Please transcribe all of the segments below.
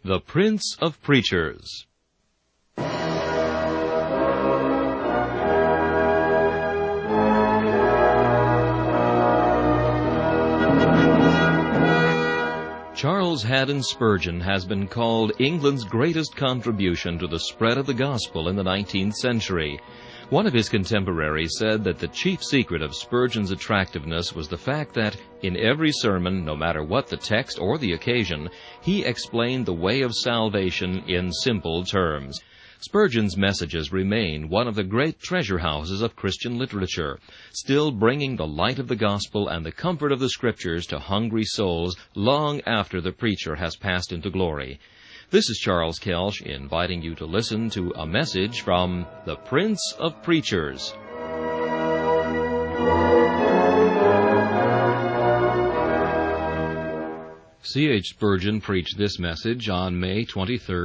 The Prince of Preachers. Charles Haddon Spurgeon has been called England's greatest contribution to the spread of the gospel in the 19th century. One of his contemporaries said that the chief secret of Spurgeon's attractiveness was the fact that, in every sermon, no matter what the text or the occasion, he explained the way of salvation in simple terms. Spurgeon's messages remain one of the great treasure houses of Christian literature, still bringing the light of the gospel and the comfort of the Scriptures to hungry souls long after the preacher has passed into glory. This is Charles Kelsch inviting you to listen to a message from the Prince of Preachers. C.H. Spurgeon preached this message on May 23,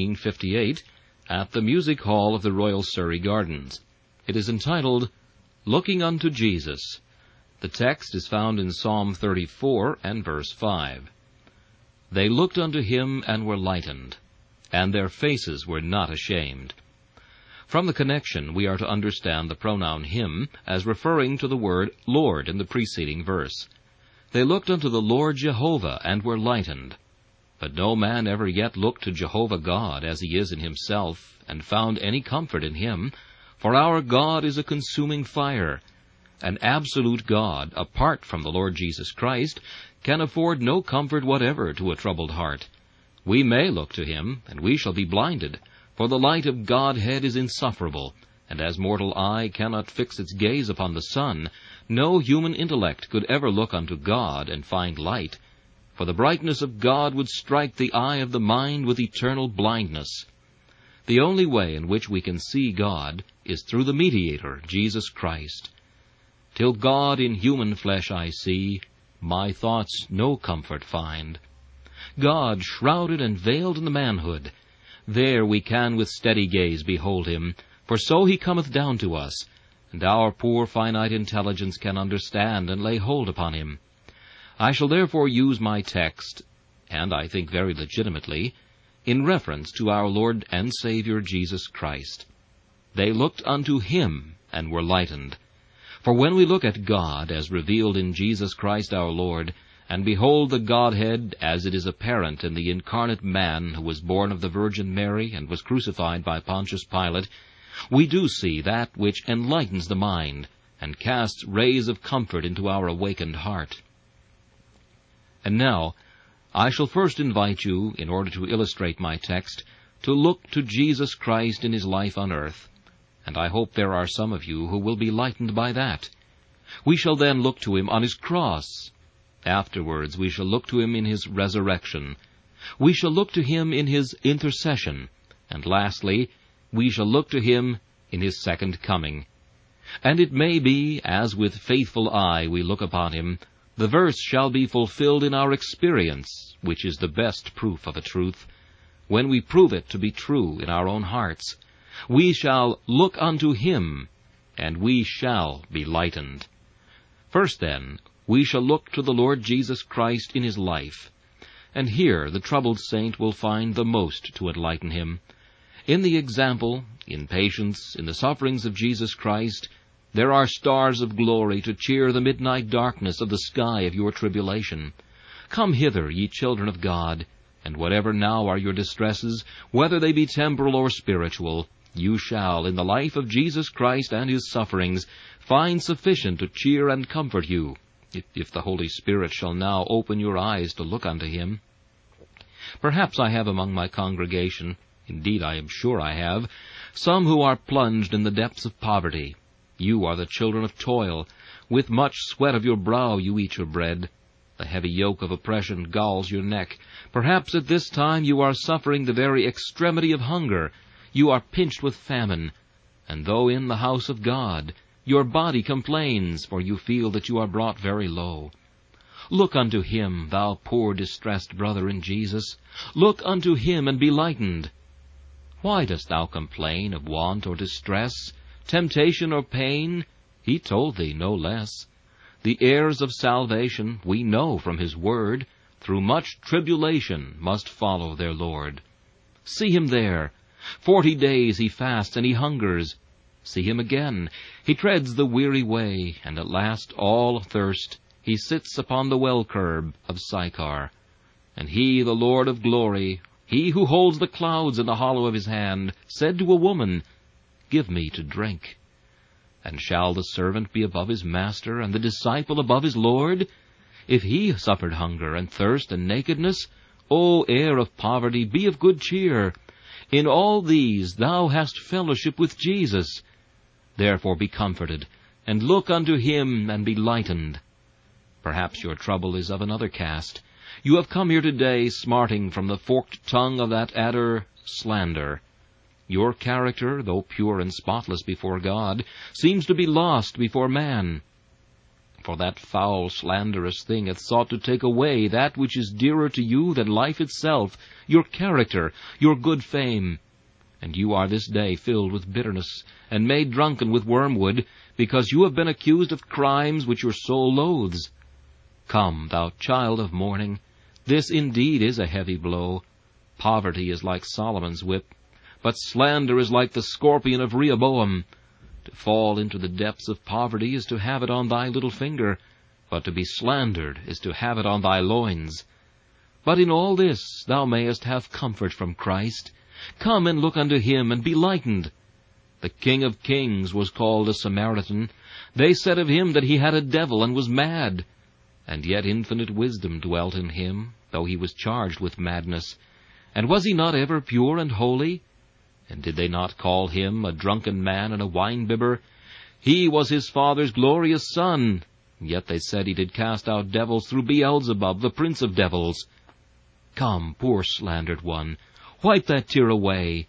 1858, at the Music Hall of the Royal Surrey Gardens. It is entitled, Looking unto Jesus. The text is found in Psalm 34 and verse 5. They looked unto him and were lightened, and their faces were not ashamed. From the connection, we are to understand the pronoun him as referring to the word Lord in the preceding verse. They looked unto the Lord Jehovah and were lightened. But no man ever yet looked to Jehovah God as he is in himself, and found any comfort in him, for our God is a consuming fire. An absolute God, apart from the Lord Jesus Christ, can afford no comfort whatever to a troubled heart. We may look to him, and we shall be blinded, for the light of Godhead is insufferable, and as mortal eye cannot fix its gaze upon the sun, no human intellect could ever look unto God and find light, for the brightness of God would strike the eye of the mind with eternal blindness. The only way in which we can see God is through the mediator, Jesus Christ. Till God in human flesh I see, my thoughts no comfort find. God shrouded and veiled in the manhood, there we can with steady gaze behold him, for so he cometh down to us, and our poor finite intelligence can understand and lay hold upon him. I shall therefore use my text, and I think very legitimately, in reference to our Lord and Savior Jesus Christ. They looked unto him and were lightened. For when we look at God as revealed in Jesus Christ our Lord, and behold the Godhead as it is apparent in the incarnate man who was born of the Virgin Mary and was crucified by Pontius Pilate, we do see that which enlightens the mind and casts rays of comfort into our awakened heart. And now, I shall first invite you, in order to illustrate my text, to look to Jesus Christ in his life on earth, and I hope there are some of you who will be lightened by that. We shall then look to him on his cross. Afterwards we shall look to him in his resurrection. We shall look to him in his intercession. And lastly, we shall look to him in his second coming. And it may be, as with faithful eye we look upon him, the verse shall be fulfilled in our experience, which is the best proof of a truth. When we prove it to be true in our own hearts, we shall look unto him, and we shall be lightened. First, then, we shall look to the Lord Jesus Christ in his life. And here the troubled saint will find the most to enlighten him. In the example, in patience, in the sufferings of Jesus Christ, there are stars of glory to cheer the midnight darkness of the sky of your tribulation. Come hither, ye children of God, and whatever now are your distresses, whether they be temporal or spiritual, you shall, in the life of Jesus Christ and his sufferings, find sufficient to cheer and comfort you, if the Holy Spirit shall now open your eyes to look unto him. Perhaps I have among my congregation, indeed I am sure I have, some who are plunged in the depths of poverty. You are the children of toil. With much sweat of your brow you eat your bread. The heavy yoke of oppression galls your neck. Perhaps at this time you are suffering the very extremity of hunger. You are pinched with famine. And though in the house of God, your body complains, for you feel that you are brought very low. Look unto him, thou poor distressed brother in Jesus. Look unto him and be lightened. Why dost thou complain of want or distress, temptation or pain? He told thee no less. The heirs of salvation, we know from his word, through much tribulation must follow their Lord. See him there. 40 days he fasts and he hungers. See him again. He treads the weary way, and at last, all athirst, he sits upon the well-curb of Sychar. And he, the Lord of glory, he who holds the clouds in the hollow of his hand, said to a woman, Give me to drink. And shall the servant be above his master, and the disciple above his Lord? If he suffered hunger, and thirst, and nakedness, O heir of poverty, be of good cheer. In all these thou hast fellowship with Jesus. Therefore be comforted, and look unto him, and be lightened. Perhaps your trouble is of another cast. You have come here today smarting from the forked tongue of that adder, slander. Your character, though pure and spotless before God, seems to be lost before man. For that foul, slanderous thing hath sought to take away that which is dearer to you than life itself, your character, your good fame. And you are this day filled with bitterness, and made drunken with wormwood, because you have been accused of crimes which your soul loathes. Come, thou child of mourning, this indeed is a heavy blow. Poverty is like Solomon's whip, but slander is like the scorpion of Rehoboam. To fall into the depths of poverty is to have it on thy little finger, but to be slandered is to have it on thy loins. But in all this thou mayest have comfort from Christ. Come and look unto him, and be lightened. The King of Kings was called a Samaritan. They said of him that he had a devil and was mad. And yet infinite wisdom dwelt in him, though he was charged with madness. And was he not ever pure and holy? And did they not call him a drunken man and a wine-bibber? He was his father's glorious son. Yet they said he did cast out devils through Beelzebub, the prince of devils. Come, poor slandered one, wipe that tear away.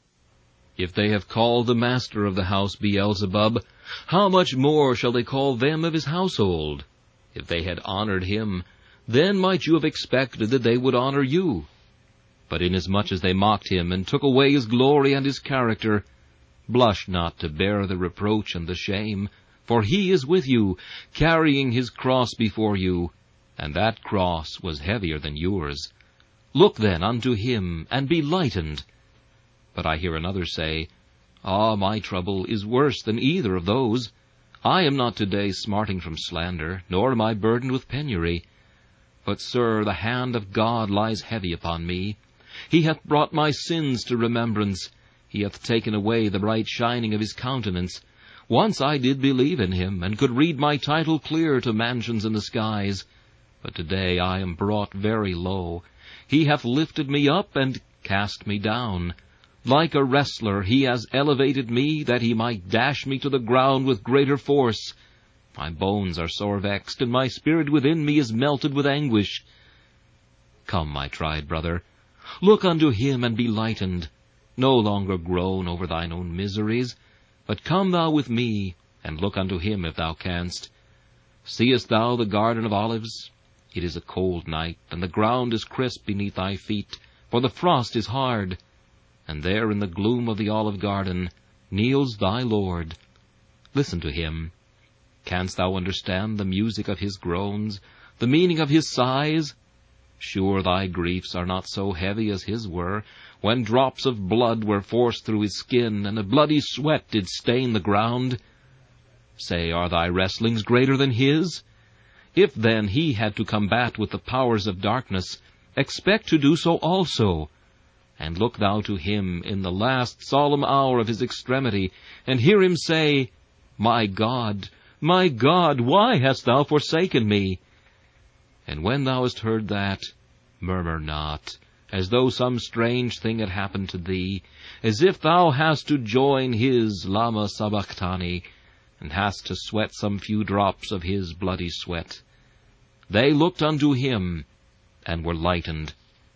If they have called the master of the house Beelzebub, how much more shall they call them of his household? If they had honored him, then might you have expected that they would honor you. But inasmuch as they mocked him, and took away his glory and his character, blush not to bear the reproach and the shame, for he is with you, carrying his cross before you, and that cross was heavier than yours. Look then unto him, and be lightened. But I hear another say, Ah, my trouble is worse than either of those. I am not today smarting from slander, nor am I burdened with penury. But, sir, the hand of God lies heavy upon me. He hath brought my sins to remembrance. He hath taken away the bright shining of his countenance. Once I did believe in him, and could read my title clear to mansions in the skies. But today I am brought very low. He hath lifted me up and cast me down. Like a wrestler he has elevated me, that he might dash me to the ground with greater force. My bones are sore vexed, and my spirit within me is melted with anguish. Come, my tried brother, look unto him and be lightened. No longer groan over thine own miseries, but come thou with me, and look unto him if thou canst. Seest thou the garden of olives? It is a cold night, and the ground is crisp beneath thy feet, for the frost is hard. And there in the gloom of the olive garden kneels thy Lord. Listen to him. Canst thou understand the music of his groans, the meaning of his sighs? Sure thy griefs are not so heavy as his were, when drops of blood were forced through his skin, and a bloody sweat did stain the ground. Say, are thy wrestlings greater than his? If then he had to combat with the powers of darkness, expect to do so also. And look thou to him in the last solemn hour of his extremity, and hear him say, my God, why hast thou forsaken me? And when thou hast heard that, murmur not, as though some strange thing had happened to thee, as if thou hast to join his Lama Sabachthani, and hast to sweat some few drops of his bloody sweat. They looked unto him, and were lightened.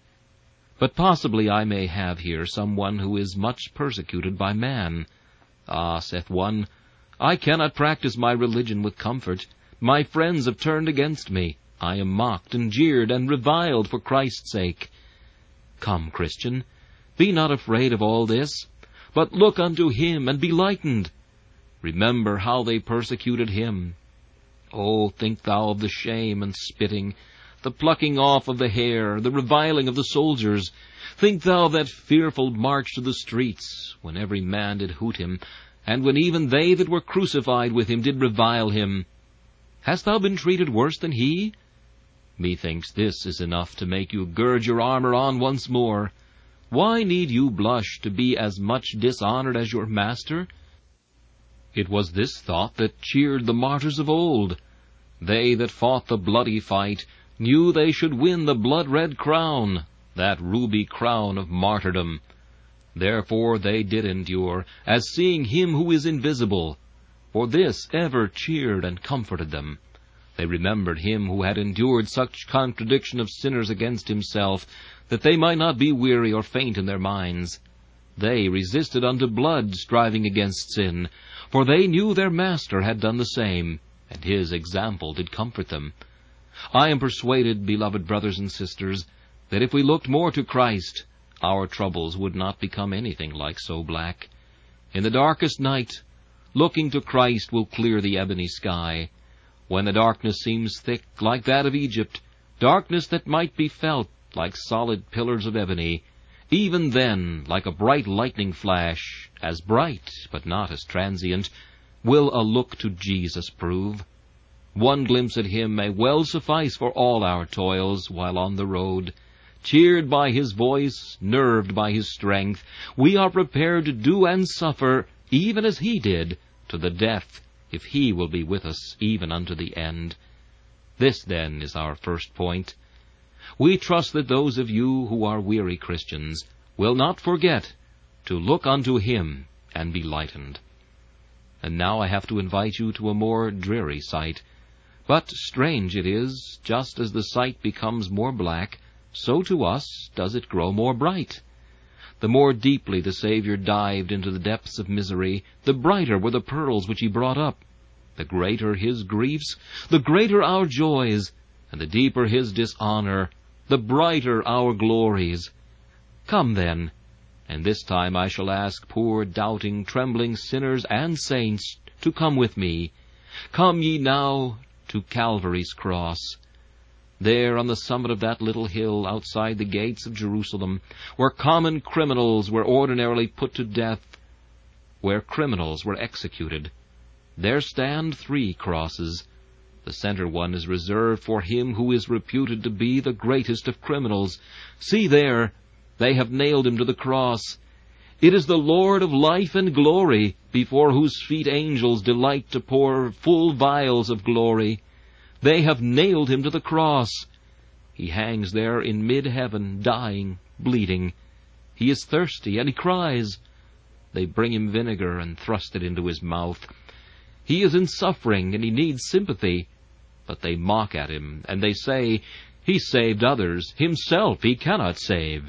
But possibly I may have here some one who is much persecuted by man. Ah, saith one, I cannot practice my religion with comfort. My friends have turned against me. I am mocked and jeered and reviled for Christ's sake. Come, Christian, be not afraid of all this, but look unto him and be lightened. Remember how they persecuted him. Oh, think thou of the shame and spitting, the plucking off of the hair, the reviling of the soldiers. Think thou that fearful march to the streets, when every man did hoot him, and when even they that were crucified with him did revile him. Hast thou been treated worse than he? Methinks this is enough to make you gird your armor on once more. Why need you blush to be as much dishonored as your master? It was this thought that cheered the martyrs of old. They that fought the bloody fight knew they should win the blood-red crown, that ruby crown of martyrdom. Therefore they did endure, as seeing him who is invisible. For this ever cheered and comforted them. They remembered him who had endured such contradiction of sinners against himself, that they might not be weary or faint in their minds. They resisted unto blood, striving against sin, for they knew their Master had done the same, and his example did comfort them. I am persuaded, beloved brothers and sisters, that if we looked more to Christ, our troubles would not become anything like so black. In the darkest night, looking to Christ will clear the ebony sky. When the darkness seems thick, like that of Egypt, darkness that might be felt like solid pillars of ebony, even then, like a bright lightning flash, as bright, but not as transient, will a look to Jesus prove. One glimpse at him may well suffice for all our toils while on the road. Cheered by his voice, nerved by his strength, we are prepared to do and suffer, even as he did, to the death, if he will be with us even unto the end. This, then, is our first point. We trust that those of you who are weary Christians will not forget to look unto him and be lightened. And now I have to invite you to a more dreary sight. But strange it is, just as the sight becomes more black, so to us does it grow more bright. The more deeply the Savior dived into the depths of misery, the brighter were the pearls which he brought up. The greater his griefs, the greater our joys, and the deeper his dishonor, the brighter our glories. Come then, and this time I shall ask poor, doubting, trembling sinners and saints to come with me. Come ye now to Calvary's cross. There on the summit of that little hill outside the gates of Jerusalem, where common criminals were ordinarily put to death, where criminals were executed, there stand 3 crosses. The center one is reserved for him who is reputed to be the greatest of criminals. See there, they have nailed him to the cross. It is the Lord of life and glory, before whose feet angels delight to pour full vials of glory. They have nailed him to the cross. He hangs there in mid-heaven, dying, bleeding. He is thirsty, and he cries. They bring him vinegar and thrust it into his mouth. He is in suffering, and he needs sympathy. But they mock at him, and they say, he saved others, himself he cannot save.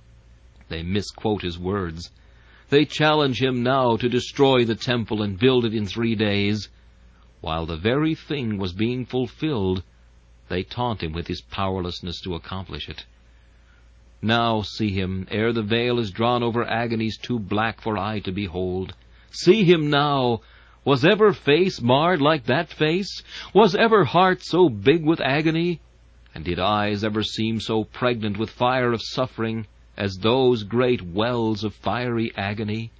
They misquote his words. They challenge him now to destroy the temple and build it in 3 days. While the very thing was being fulfilled, they taunt him with his powerlessness to accomplish it. Now see him, ere the veil is drawn over agonies too black for eye to behold. See him now. Was ever face marred like that face? Was ever heart so big with agony? And did eyes ever seem so pregnant with fire of suffering as those great wells of fiery agony?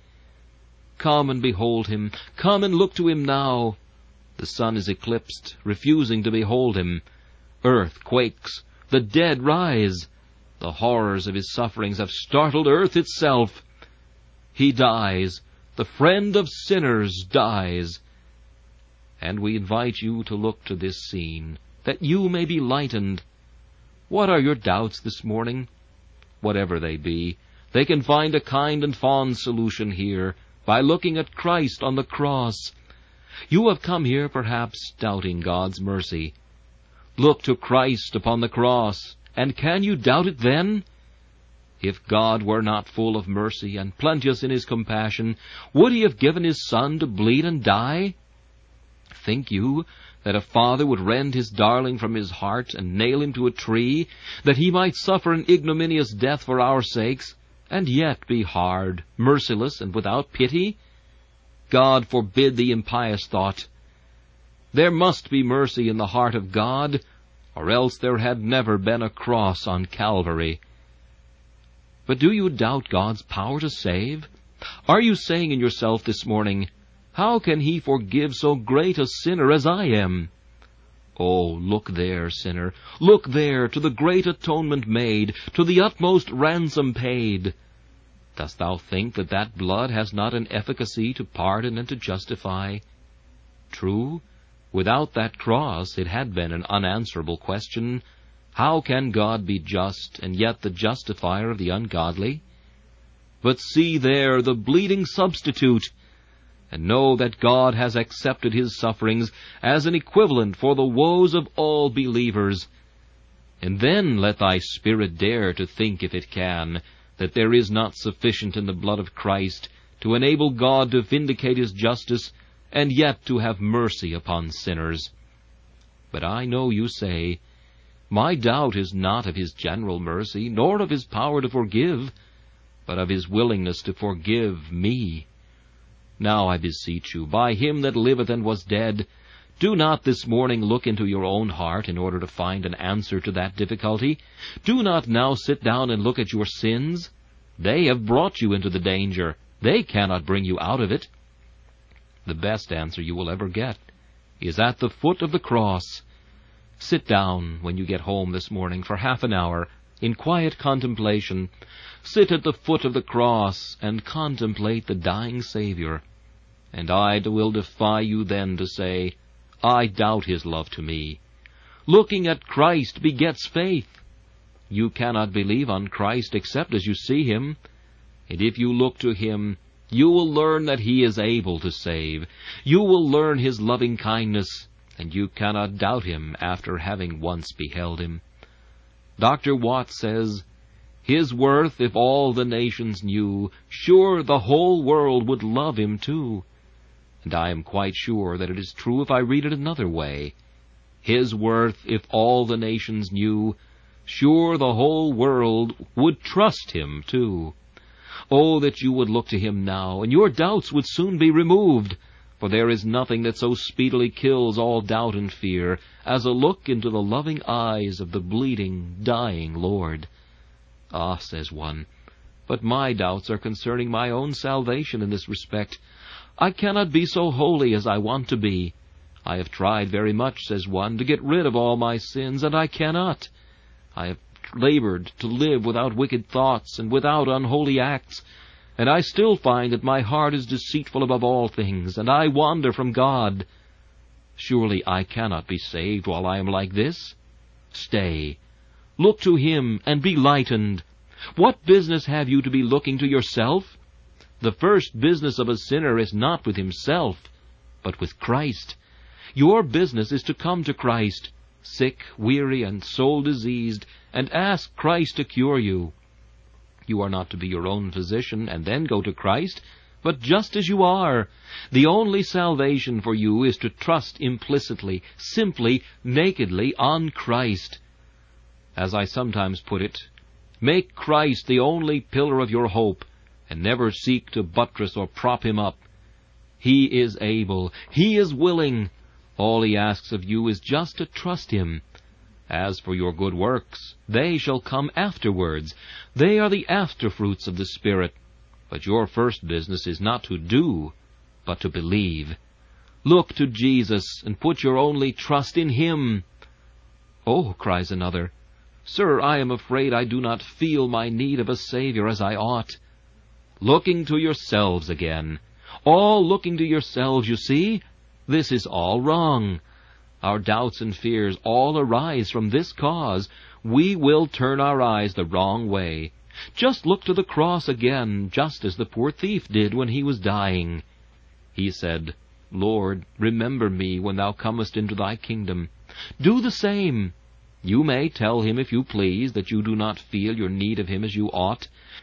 Come and behold him. Come and look to him now. The sun is eclipsed, refusing to behold him. Earth quakes. The dead rise. The horrors of his sufferings have startled earth itself. He dies. The friend of sinners dies. And we invite you to look to this scene, that you may be lightened. What are your doubts this morning? Whatever they be, they can find a kind and fond solution here, by looking at Christ on the cross. You have come here, perhaps, doubting God's mercy. Look to Christ upon the cross, and can you doubt it then? If God were not full of mercy and plenteous in his compassion, would he have given his Son to bleed and die? Think you that a father would rend his darling from his heart and nail him to a tree, that he might suffer an ignominious death for our sakes, and yet be hard, merciless, and without pity? God forbid the impious thought. There must be mercy in the heart of God, or else there had never been a cross on Calvary. But do you doubt God's power to save? Are you saying in yourself this morning, "How can He forgive so great a sinner as I am?" Oh, look there, sinner, look there, to the great atonement made, to the utmost ransom paid. Dost thou think that that blood has not an efficacy to pardon and to justify? True, without that cross it had been an unanswerable question. How can God be just, and yet the justifier of the ungodly? But see there the bleeding substitute, and know that God has accepted His sufferings as an equivalent for the woes of all believers. And then let thy spirit dare to think, if it can, that there is not sufficient in the blood of Christ to enable God to vindicate His justice and yet to have mercy upon sinners. But I know you say, "My doubt is not of His general mercy, nor of His power to forgive, but of His willingness to forgive me." Now I beseech you, by Him that liveth and was dead, do not this morning look into your own heart in order to find an answer to that difficulty. Do not now sit down and look at your sins. They have brought you into the danger. They cannot bring you out of it. The best answer you will ever get is at the foot of the cross. Sit down when you get home this morning for half an hour in quiet contemplation. Sit at the foot of the cross and contemplate the dying Savior. And I will defy you then to say, "I doubt His love to me." Looking at Christ begets faith. You cannot believe on Christ except as you see Him. And if you look to Him, you will learn that He is able to save. You will learn His loving kindness, and you cannot doubt Him after having once beheld Him. Dr. Watts says, "His worth if all the nations knew, sure the whole world would love Him too." And I am quite sure that it is true if I read it another way. His worth if all the nations knew, sure the whole world would trust Him too. Oh, that you would look to Him now, and your doubts would soon be removed, for there is nothing that so speedily kills all doubt and fear as a look into the loving eyes of the bleeding, dying Lord. "Ah," says one, "but my doubts are concerning my own salvation in this respect. I cannot be so holy as I want to be. I have tried very much," says one, "to get rid of all my sins, and I cannot. I have labored to live without wicked thoughts and without unholy acts, and I still find that my heart is deceitful above all things, and I wander from God. Surely I cannot be saved while I am like this. Stay, look to Him and be lightened. What business have you to be looking to yourself? The first business of a sinner is not with himself, but with Christ. Your business is to come to Christ, sick, weary, and soul-diseased, and ask Christ to cure you. You are not to be your own physician and then go to Christ, but just as you are. The only salvation for you is to trust implicitly, simply, nakedly on Christ. As I sometimes put it, make Christ the only pillar of your hope, and never seek to buttress or prop Him up. He is able. He is willing. All He asks of you is just to trust Him. As for your good works, they shall come afterwards. They are the afterfruits of the Spirit. But your first business is not to do, but to believe. Look to Jesus and put your only trust in Him. "Oh," cries another, "Sir, I am afraid I do not feel my need of a Savior as I ought." Looking to yourselves again. All looking to yourselves, you see. This is all wrong. Our doubts and fears all arise from this cause. We will turn our eyes the wrong way. Just look to the cross again, just as the poor thief did when he was dying. He said, "Lord, remember me when Thou comest into Thy kingdom." Do the same. You may tell Him, if you please, that you do not feel your need of Him as you ought.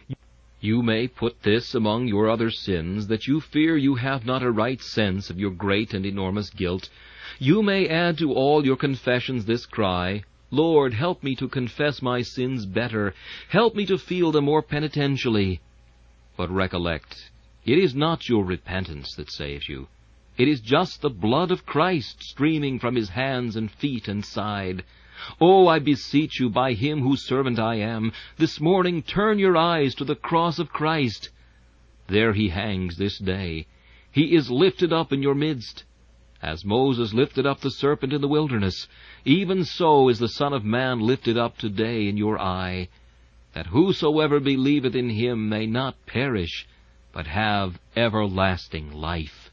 You may put this among your other sins, that you fear you have not a right sense of your great and enormous guilt. You may add to all your confessions this cry, "Lord, help me to confess my sins better. Help me to feel them more penitentially." But recollect, it is not your repentance that saves you. It is just the blood of Christ streaming from His hands and feet and side. Oh, I beseech you, by him whose servant I am, this morning turn your eyes to the cross of Christ. There he hangs this day. He is lifted up in your midst. As Moses lifted up the serpent in the wilderness, even so is the Son of Man lifted up today in your eye, that whosoever believeth in him may not perish, but have everlasting life.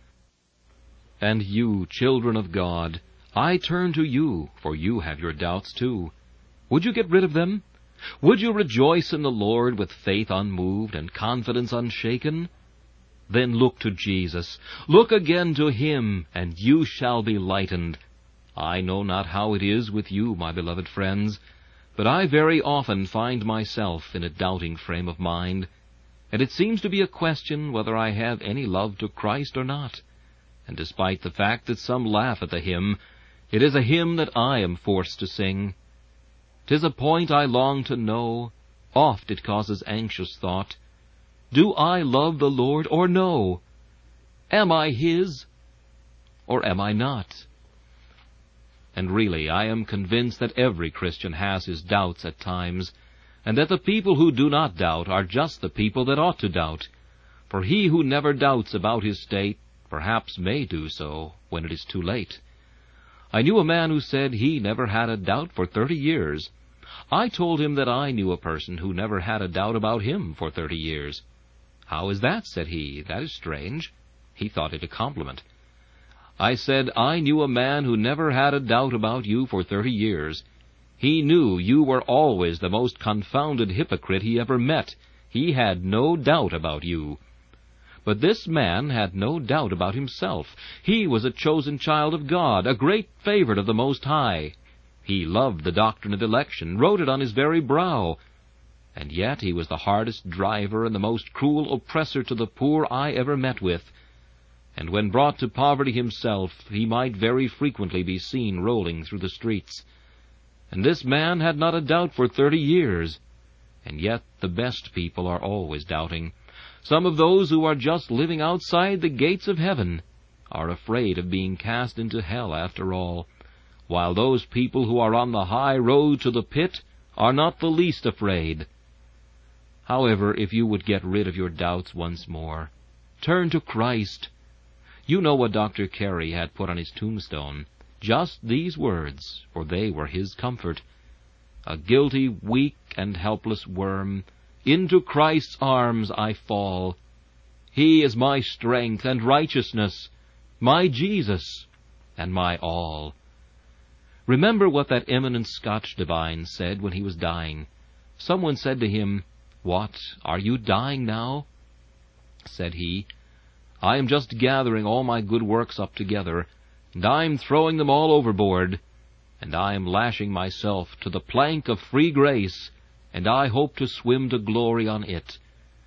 And you, children of God, I turn to you, for you have your doubts too. Would you get rid of them? Would you rejoice in the Lord with faith unmoved and confidence unshaken? Then look to Jesus. Look again to him, and you shall be lightened. I know not how it is with you, my beloved friends, but I very often find myself in a doubting frame of mind, and it seems to be a question whether I have any love to Christ or not. And despite the fact that some laugh at the hymn, it is a hymn that I am forced to sing. 'Tis a point I long to know, oft it causes anxious thought. Do I love the Lord or no? Am I his, or am I not? And really, I am convinced that every Christian has his doubts at times, and that the people who do not doubt are just the people that ought to doubt. For he who never doubts about his state perhaps may do so when it is too late. I knew a man who said he never had a doubt for 30 years. I told him that I knew a person who never had a doubt about him for 30 years. "How is that?" said he. "That is strange." He thought it a compliment. I said, "I knew a man who never had a doubt about you for 30 years. He knew you were always the most confounded hypocrite he ever met. He had no doubt about you." But this man had no doubt about himself. He was a chosen child of God, a great favorite of the Most High. He loved the doctrine of election, wrote it on his very brow. And yet he was the hardest driver and the most cruel oppressor to the poor I ever met with. And when brought to poverty himself, he might very frequently be seen rolling through the streets. And this man had not a doubt for 30 years. And yet the best people are always doubting. Some of those who are just living outside the gates of heaven are afraid of being cast into hell after all, while those people who are on the high road to the pit are not the least afraid. However, if you would get rid of your doubts once more, turn to Christ. You know what Dr. Carey had put on his tombstone. Just these words, for they were his comfort. "A guilty, weak, and helpless worm, into Christ's arms I fall. He is my strength and righteousness, my Jesus, and my all." Remember what that eminent Scotch divine said when he was dying. Someone said to him, "What, are you dying now?" Said he, "I am just gathering all my good works up together, and I am throwing them all overboard, and I am lashing myself to the plank of free grace, and I hope to swim to glory on it."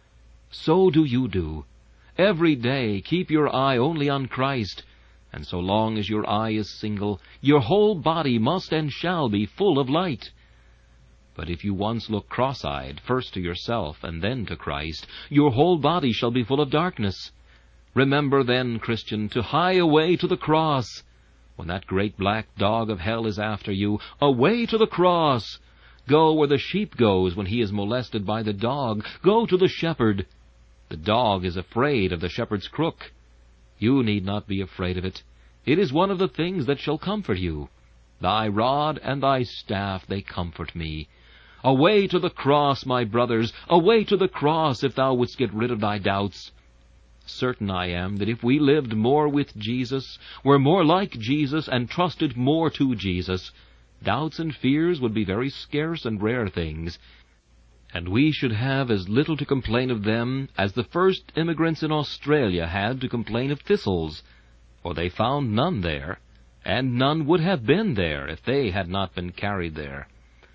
So do you do. Every day keep your eye only on Christ, and so long as your eye is single, your whole body must and shall be full of light. But if you once look cross-eyed, first to yourself and then to Christ, your whole body shall be full of darkness. Remember then, Christian, to hie away to the cross. When that great black dog of hell is after you, away to the cross. Go where the sheep goes when he is molested by the dog. Go to the shepherd. The dog is afraid of the shepherd's crook. You need not be afraid of it. It is one of the things that shall comfort you. "Thy rod and thy staff, they comfort me." Away to the cross, my brothers, away to the cross, if thou wouldst get rid of thy doubts. Certain I am that if we lived more with Jesus, were more like Jesus, and trusted more to Jesus, doubts and fears would be very scarce and rare things, and we should have as little to complain of them as the first immigrants in Australia had to complain of thistles, for they found none there, and none would have been there if they had not been carried there.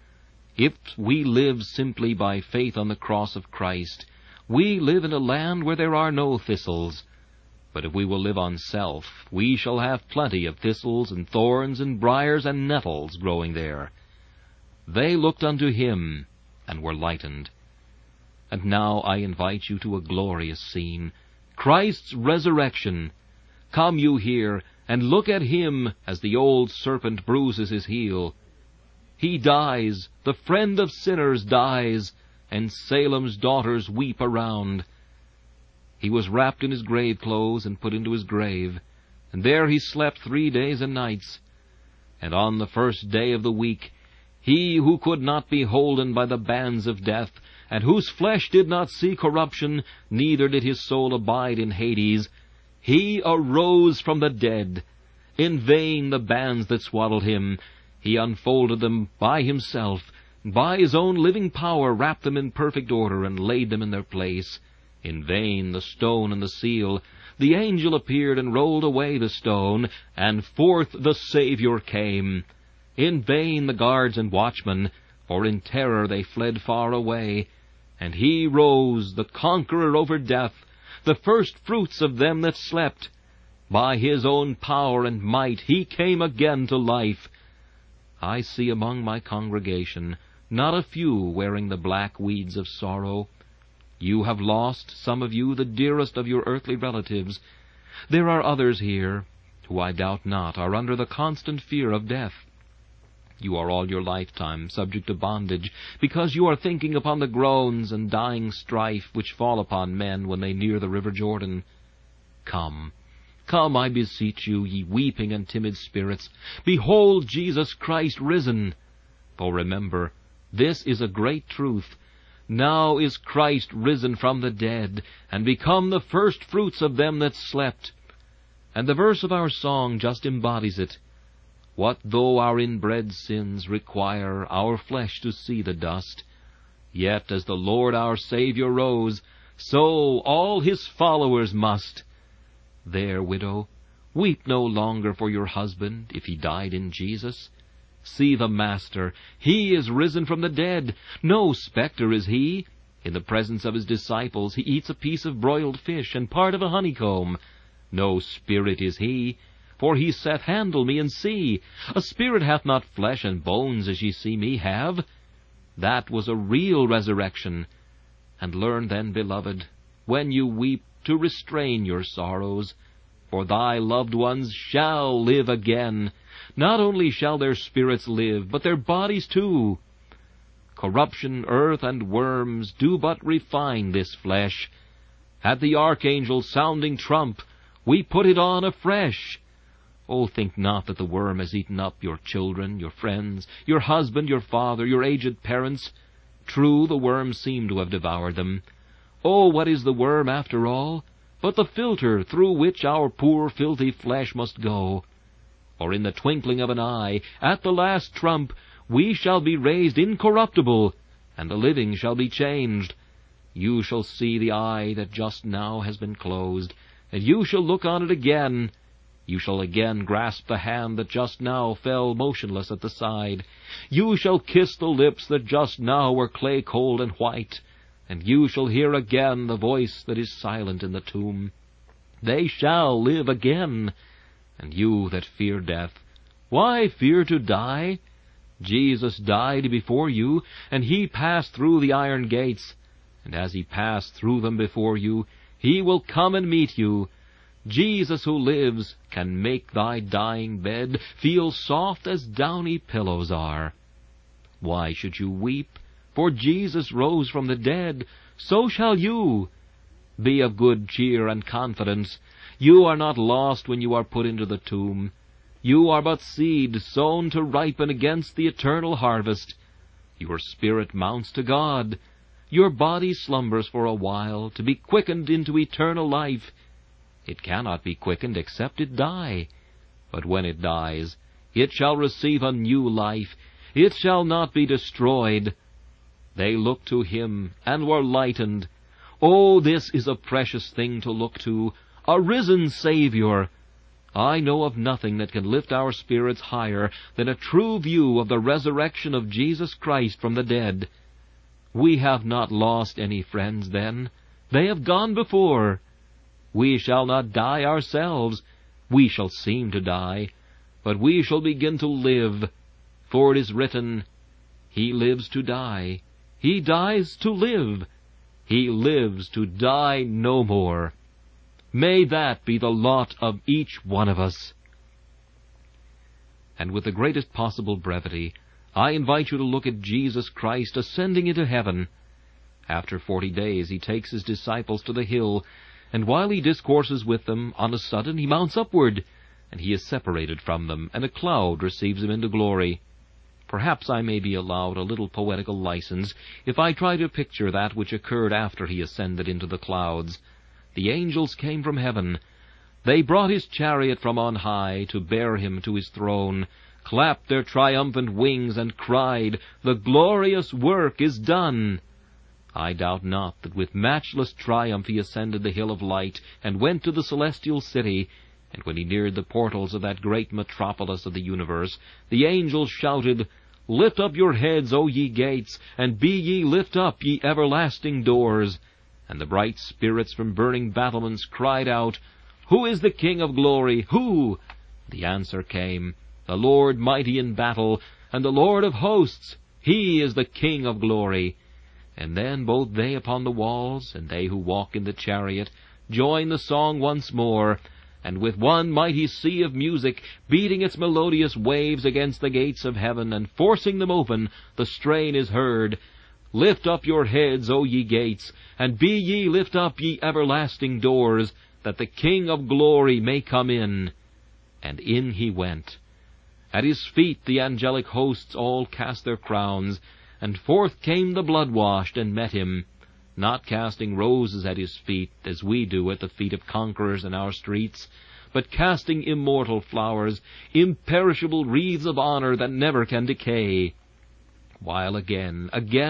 If we live simply by faith on the cross of Christ, we live in a land where there are no thistles. But if we will live on self, we shall have plenty of thistles and thorns and briars and nettles growing there. They looked unto him and were lightened. And now I invite you to a glorious scene, Christ's resurrection. Come you here, and look at him as the old serpent bruises his heel. He dies, the friend of sinners dies, and Salem's daughters weep around. He was wrapped in his grave clothes and put into his grave, and there he slept 3 days and nights. And on the first day of the week, he who could not be holden by the bands of death, and whose flesh did not see corruption, neither did his soul abide in Hades, he arose from the dead. In vain the bands that swaddled him, he unfolded them by himself, by his own living power wrapped them in perfect order, and laid them in their place. In vain the stone and the seal. The angel appeared and rolled away the stone, and forth the Savior came. In vain the guards and watchmen, for in terror they fled far away. And he rose, the conqueror over death, the first fruits of them that slept. By his own power and might he came again to life. I see among my congregation not a few wearing the black weeds of sorrow. You have lost, some of you, the dearest of your earthly relatives. There are others here who, I doubt not, are under the constant fear of death. You are all your lifetime subject to bondage, because you are thinking upon the groans and dying strife which fall upon men when they near the river Jordan. Come, come, I beseech you, ye weeping and timid spirits, behold Jesus Christ risen. For remember, this is a great truth. Now is Christ risen from the dead, and become the first fruits of them that slept. And the verse of our song just embodies it. What though our inbred sins require our flesh to see the dust? Yet as the Lord our Saviour rose, so all his followers must. There, widow, weep no longer for your husband, if he died in Jesus. See the Master, he is risen from the dead. No spectre is he. In the presence of his disciples he eats a piece of broiled fish and part of a honeycomb. No spirit is he, for he saith, Handle me and see. A spirit hath not flesh and bones as ye see me have. That was a real resurrection. And learn then, beloved, when you weep, to restrain your sorrows, for thy loved ones shall live again. Not only shall their spirits live, but their bodies too. Corruption, earth, and worms do but refine this flesh. At the archangel's sounding trump, we put it on afresh. Oh, think not that the worm has eaten up your children, your friends, your husband, your father, your aged parents. True, the worms seem to have devoured them. Oh, what is the worm, after all, but the filter through which our poor filthy flesh must go? For in the twinkling of an eye, at the last trump, we shall be raised incorruptible, and the living shall be changed. You shall see the eye that just now has been closed, and you shall look on it again. You shall again grasp the hand that just now fell motionless at the side. You shall kiss the lips that just now were clay-cold and white, and you shall hear again the voice that is silent in the tomb. They shall live again. And you that fear death, why fear to die? Jesus died before you, and he passed through the iron gates, and as he passed through them before you, he will come and meet you. Jesus who lives can make thy dying bed feel soft as downy pillows are. Why should you weep? For Jesus rose from the dead, so shall you. Be of good cheer and confidence. You are not lost when you are put into the tomb. You are but seed sown to ripen against the eternal harvest. Your spirit mounts to God. Your body slumbers for a while, to be quickened into eternal life. It cannot be quickened except it die. But when it dies, it shall receive a new life. It shall not be destroyed. They looked to him, and were lightened. Oh, this is a precious thing to look to, a risen Savior. I know of nothing that can lift our spirits higher than a true view of the resurrection of Jesus Christ from the dead. We have not lost any friends then. They have gone before. We shall not die ourselves. We shall seem to die, but we shall begin to live. For it is written, He lives to die. He dies to live. He lives to die no more. May that be the lot of each one of us. And with the greatest possible brevity, I invite you to look at Jesus Christ ascending into heaven. After 40 days he takes his disciples to the hill, and while he discourses with them, on a sudden he mounts upward, and he is separated from them, and a cloud receives him into glory. Perhaps I may be allowed a little poetical license if I try to picture that which occurred after he ascended into the clouds. The angels came from heaven. They brought his chariot from on high to bear him to his throne, clapped their triumphant wings, and cried, "The glorious work is done." I doubt not that with matchless triumph he ascended the hill of light, and went to the celestial city, and when he neared the portals of that great metropolis of the universe, the angels shouted, "Lift up your heads, O ye gates, and be ye lift up, ye everlasting doors." And the bright spirits from burning battlements cried out, "Who is the King of glory? Who?" The answer came, "The Lord mighty in battle, and the Lord of hosts. He is the King of glory." And then both they upon the walls, and they who walk in the chariot, join the song once more, and with one mighty sea of music, beating its melodious waves against the gates of heaven, and forcing them open, the strain is heard, "Lift up your heads, O ye gates, and be ye lift up, ye everlasting doors, that the King of glory may come in." And in he went. At his feet the angelic hosts all cast their crowns, and forth came the blood-washed and met him, not casting roses at his feet, as we do at the feet of conquerors in our streets, but casting immortal flowers, imperishable wreaths of honor that never can decay. While again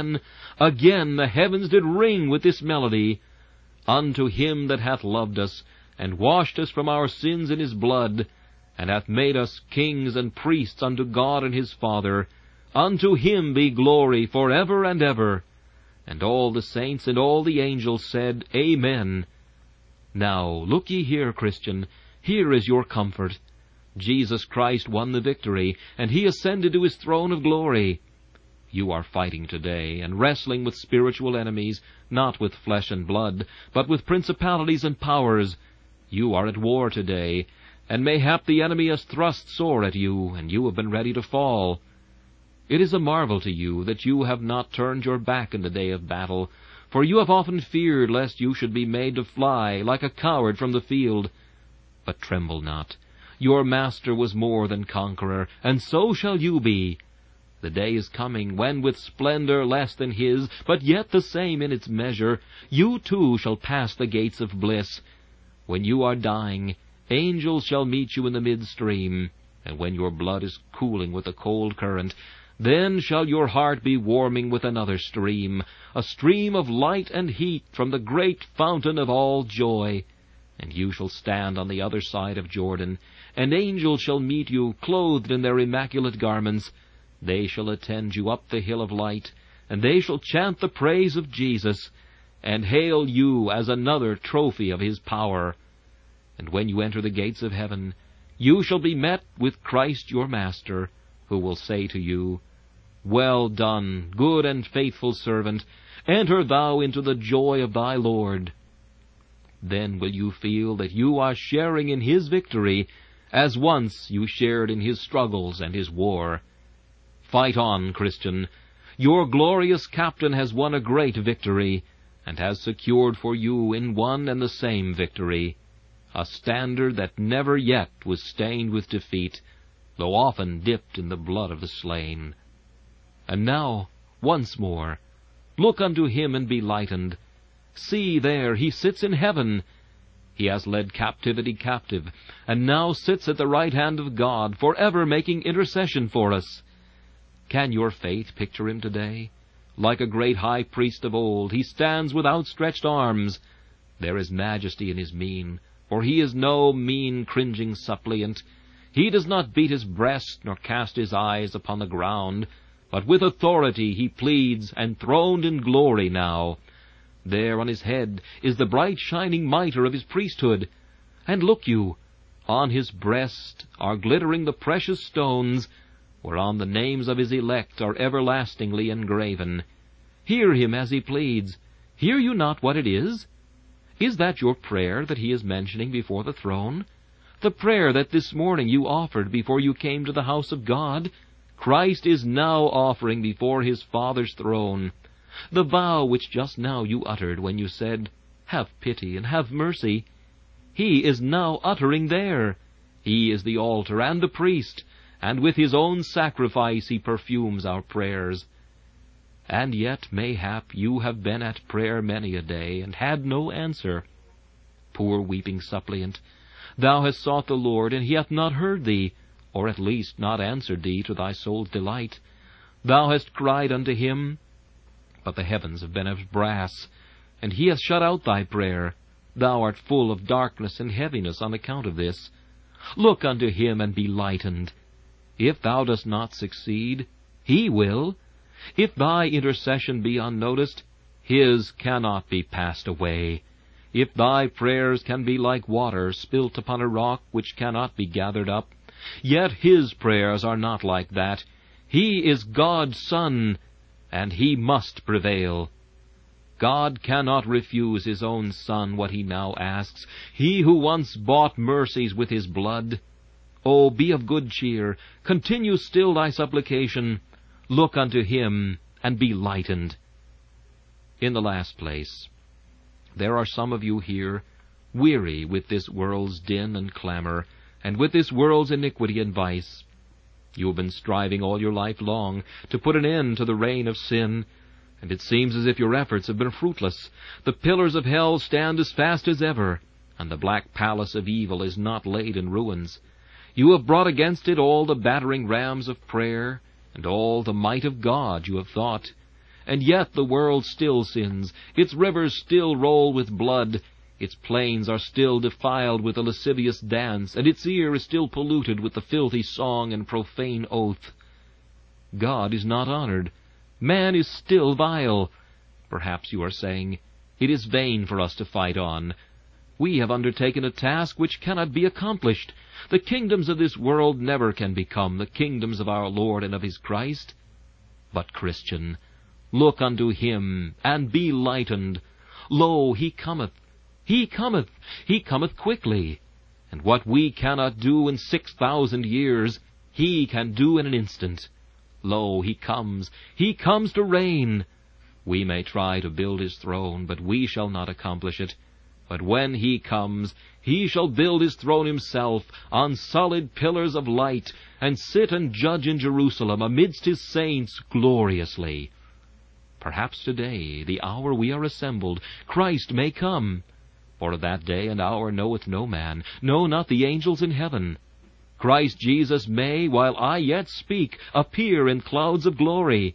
the heavens did ring with this melody, "Unto him that hath loved us, and washed us from our sins in his blood, and hath made us kings and priests unto God and his Father, unto him be glory for ever and ever." And all the saints and all the angels said, Amen. Now, look ye here, Christian, here is your comfort. Jesus Christ won the victory, and he ascended to his throne of glory. You are fighting today, and wrestling with spiritual enemies, not with flesh and blood, but with principalities and powers. You are at war today, and mayhap the enemy has thrust sore at you, and you have been ready to fall. It is a marvel to you that you have not turned your back in the day of battle, for you have often feared lest you should be made to fly like a coward from the field. But tremble not. Your Master was more than conqueror, and so shall you be. The day is coming when, with splendor less than his, but yet the same in its measure, you too shall pass the gates of bliss. When you are dying, angels shall meet you in the midstream, and when your blood is cooling with the cold current, then shall your heart be warming with another stream, a stream of light and heat from the great fountain of all joy. And you shall stand on the other side of Jordan, and angels shall meet you, clothed in their immaculate garments. They shall attend you up the hill of light, and they shall chant the praise of Jesus, and hail you as another trophy of his power. And when you enter the gates of heaven, you shall be met with Christ your Master, who will say to you, Well done, good and faithful servant, enter thou into the joy of thy Lord. Then will you feel that you are sharing in his victory, as once you shared in his struggles and his war. Fight on, Christian. Your glorious captain has won a great victory, and has secured for you in one and the same victory a standard that never yet was stained with defeat, though often dipped in the blood of the slain. And now, once more, look unto him and be lightened. See there, he sits in heaven. He has led captivity captive, and now sits at the right hand of God, forever making intercession for us. Can your faith picture him today? Like a great high priest of old, he stands with outstretched arms. There is majesty in his mien, for he is no mean, cringing suppliant. He does not beat his breast, nor cast his eyes upon the ground, but with authority he pleads, enthroned in glory now. There on his head is the bright shining mitre of his priesthood. And look you, on his breast are glittering the precious stones, whereon the names of his elect are everlastingly engraven. Hear him as he pleads. Hear you not what it is? Is that your prayer that he is mentioning before the throne? The prayer that this morning you offered before you came to the house of God? Christ is now offering before his Father's throne. The vow which just now you uttered when you said, "Have pity and have mercy," he is now uttering there. He is the altar and the priest, and with his own sacrifice he perfumes our prayers. And yet, mayhap, you have been at prayer many a day, and had no answer. Poor weeping suppliant, thou hast sought the Lord, and he hath not heard thee, or at least not answered thee to thy soul's delight. Thou hast cried unto him, but the heavens have been as brass, and he hath shut out thy prayer. Thou art full of darkness and heaviness on account of this. Look unto him and be lightened. If thou dost not succeed, he will. If thy intercession be unnoticed, his cannot be passed away. If thy prayers can be like water spilt upon a rock which cannot be gathered up, yet his prayers are not like that. He is God's Son, and he must prevail. God cannot refuse his own Son what he now asks, he who once bought mercies with his blood. Oh, be of good cheer, continue still thy supplication, look unto him, and be lightened. In the last place, there are some of you here, weary with this world's din and clamor, and with this world's iniquity and vice. You have been striving all your life long to put an end to the reign of sin, and it seems as if your efforts have been fruitless. The pillars of hell stand as fast as ever, and the black palace of evil is not laid in ruins. You have brought against it all the battering rams of prayer, and all the might of God you have thought. And yet the world still sins, its rivers still roll with blood, its plains are still defiled with the lascivious dance, and its ear is still polluted with the filthy song and profane oath. God is not honored. Man is still vile. Perhaps you are saying, it is vain for us to fight on. We have undertaken a task which cannot be accomplished. The kingdoms of this world never can become the kingdoms of our Lord and of his Christ. But, Christian, look unto him, and be lightened. Lo, he cometh. He cometh. He cometh quickly. And what we cannot do in 6,000 years, he can do in an instant. Lo, he comes. He comes to reign. We may try to build his throne, but we shall not accomplish it. But when he comes, he shall build his throne himself on solid pillars of light, and sit and judge in Jerusalem amidst his saints gloriously. Perhaps today, the hour we are assembled, Christ may come. For of that day and hour knoweth no man, no, not the angels in heaven. Christ Jesus may, while I yet speak, appear in clouds of glory.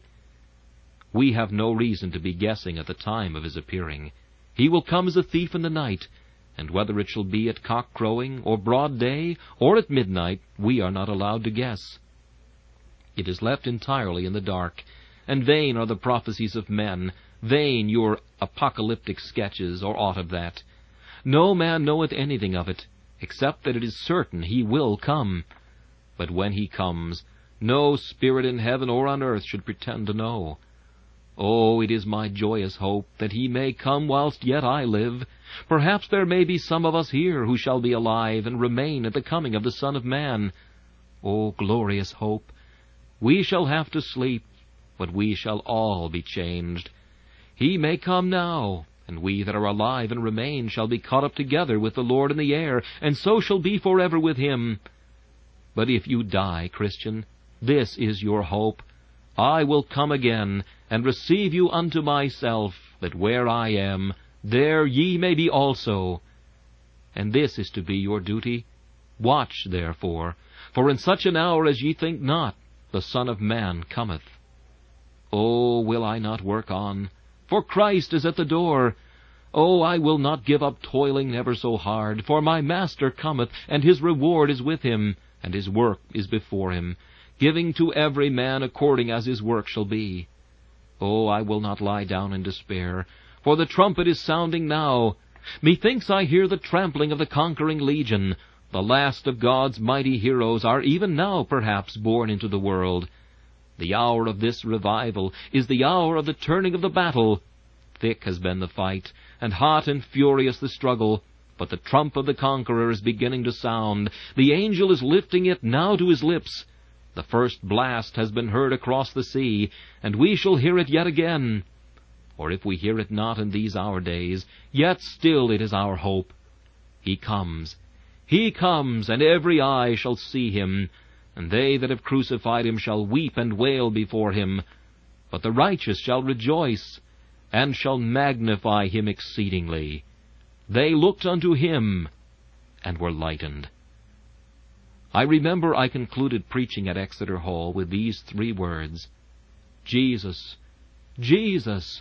We have no reason to be guessing at the time of his appearing. He will come as a thief in the night, and whether it shall be at cock-crowing, or broad day, or at midnight, we are not allowed to guess. It is left entirely in the dark, and vain are the prophecies of men, vain your apocalyptic sketches, or aught of that. No man knoweth anything of it, except that it is certain he will come. But when he comes, no spirit in heaven or on earth should pretend to know. Oh, it is my joyous hope that he may come whilst yet I live. Perhaps there may be some of us here who shall be alive and remain at the coming of the Son of Man. Oh, glorious hope! We shall have to sleep, but we shall all be changed. He may come now, and we that are alive and remain shall be caught up together with the Lord in the air, and so shall be forever with him. But if you die, Christian, this is your hope. I will come again, and receive you unto myself, that where I am, there ye may be also. And this is to be your duty. Watch, therefore, for in such an hour as ye think not, the Son of Man cometh. Oh, will I not work on? For Christ is at the door. Oh, I will not give up toiling never so hard, for my Master cometh, and his reward is with him, and his work is before him, giving to every man according as his work shall be. Oh, I will not lie down in despair, for the trumpet is sounding now. Methinks I hear the trampling of the conquering legion. The last of God's mighty heroes are even now, perhaps, born into the world. The hour of this revival is the hour of the turning of the battle. Thick has been the fight, and hot and furious the struggle, but the trump of the conqueror is beginning to sound. The angel is lifting it now to his lips. The first blast has been heard across the sea, and we shall hear it yet again. Or if we hear it not in these our days, yet still it is our hope. He comes, and every eye shall see him, and they that have crucified him shall weep and wail before him. But the righteous shall rejoice, and shall magnify him exceedingly. They looked unto him, and were lightened. I remember I concluded preaching at Exeter Hall with these 3 words: Jesus, Jesus,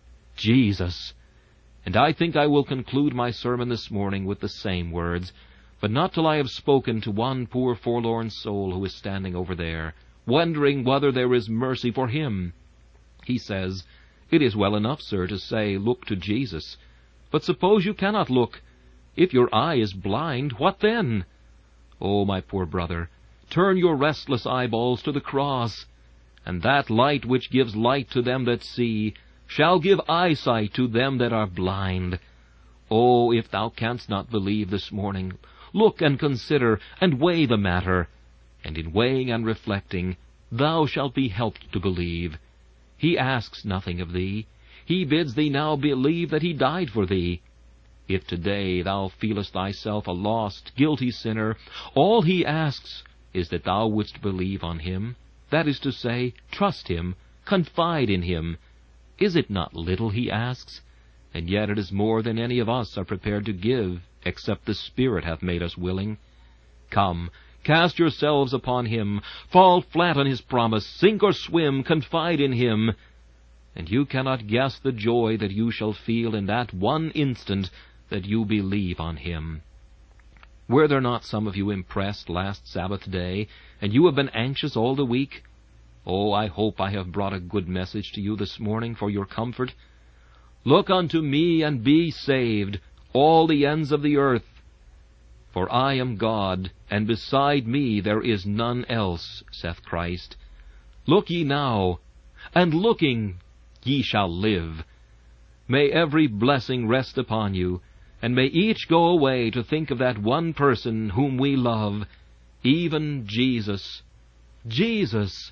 Jesus. And I think I will conclude my sermon this morning with the same words, but not till I have spoken to one poor forlorn soul who is standing over there, wondering whether there is mercy for him. He says, "It is well enough, sir, to say, 'Look to Jesus.' But suppose you cannot look. If your eye is blind, what then? Oh, my poor brother, turn your restless eyeballs to the cross, and that light which gives light to them that see shall give eyesight to them that are blind. Oh, if thou canst not believe this morning, look and consider and weigh the matter, and in weighing and reflecting thou shalt be helped to believe. He asks nothing of thee. He bids thee now believe that he died for thee. If today thou feelest thyself a lost, guilty sinner, all he asks is that thou wouldst believe on him, that is to say, trust him, confide in him. Is it not little he asks? And yet it is more than any of us are prepared to give, except the Spirit hath made us willing. Come, cast yourselves upon him, fall flat on his promise, sink or swim, confide in him, and you cannot guess the joy that you shall feel in that one instant that you believe on him. Were there not some of you impressed last Sabbath day, and you have been anxious all the week? Oh, I hope I have brought a good message to you this morning for your comfort. Look unto me and be saved, all the ends of the earth. For I am God, and beside me there is none else, saith Christ. Look ye now, and looking ye shall live. May every blessing rest upon you, and may each go away to think of that one person whom we love, even Jesus. Jesus,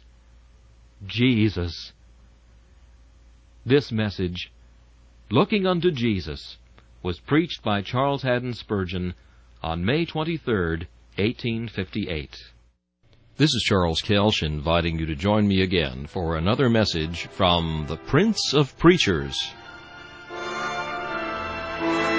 Jesus. This message, Looking unto Jesus, was preached by Charles Haddon Spurgeon on May 23, 1858. This is Charles Kelsch inviting you to join me again for another message from the Prince of Preachers.